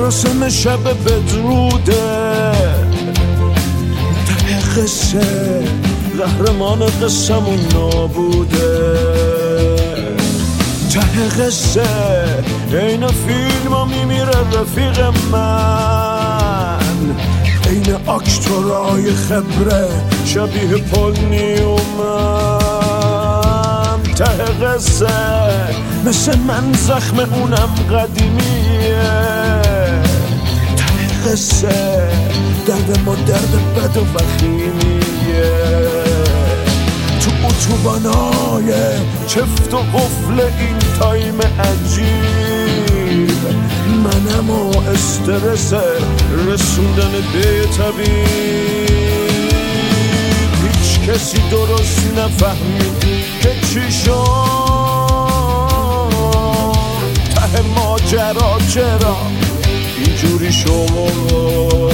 مراسم شب بدروده، ته قصه قهرمان قصمون نابوده، ته قصه این فیلم ها میمیره رفیق من، این اکتورای خبره شبیه پل نیومن، ته قصه مثل من زخم اونم قدیمیه، ته قصه درد ما درد بد و وخیمیه، تو اتوبانای چفت و قفل این تایم عجیب، منم و استرس رسوندن به طبیب، هیچ کسی درست نفهمید که چی شد، ته ماجرا چرا اینجوری شد،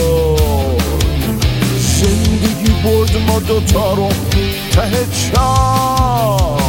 زندگی برد ما دوتا رو ته چاه،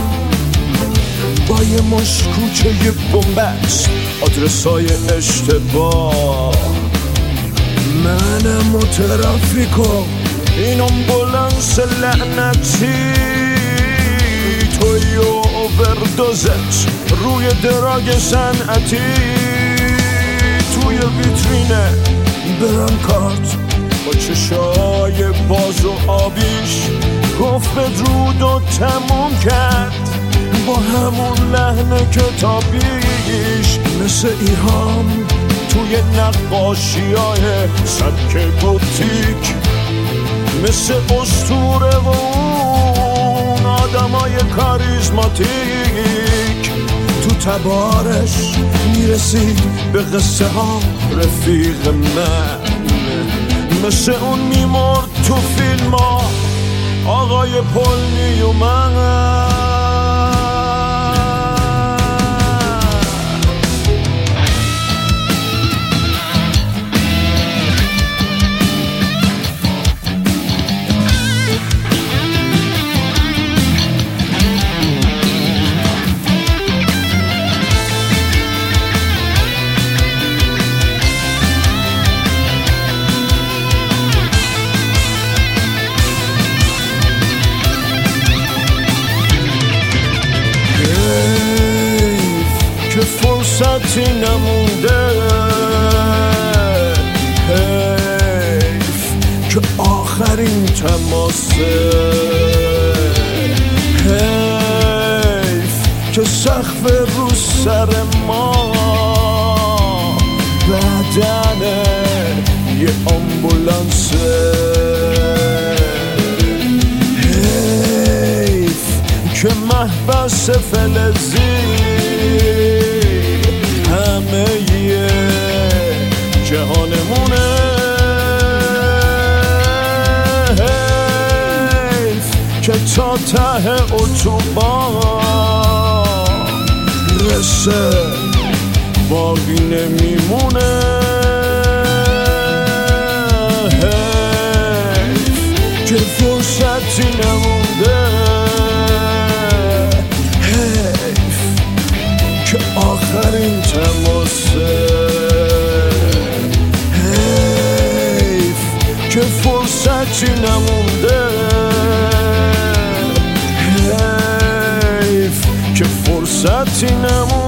با یه مشکوچه یه بومبست آدرسای اشتباه، منم و ترافیکو این امبولانس لعنتی، توی و اووردوزت روی دراگ صنعتی، توی ویترینه برانکارت با چشای باز و آبیش گفت بدرود و تموم کرد با همون لحن کتابیش، مثل ایهام توی نقاشیای سبک گوتیک، مثل اسطوره و اون آدمای کاریزماتیک، تو تبارش میرسید به قصه ها رفیق من، مثل اون میمرد تو فیلم ها آقای پل نیومن. که فرصتی نمونده، حیف که آخرین تماسه، حیف که سقف رو سر ما بدنه یه آمبولانسه، حیف که محبس فلزی همه یه جهانمونه، حیف که تا ته اتوبان رسه باقی نمیمونه، حیف که فرصتی نمونده، حیف که آخرین تماسه، حیف که فرصتی نمونده، حیف که فرصتی نمونده.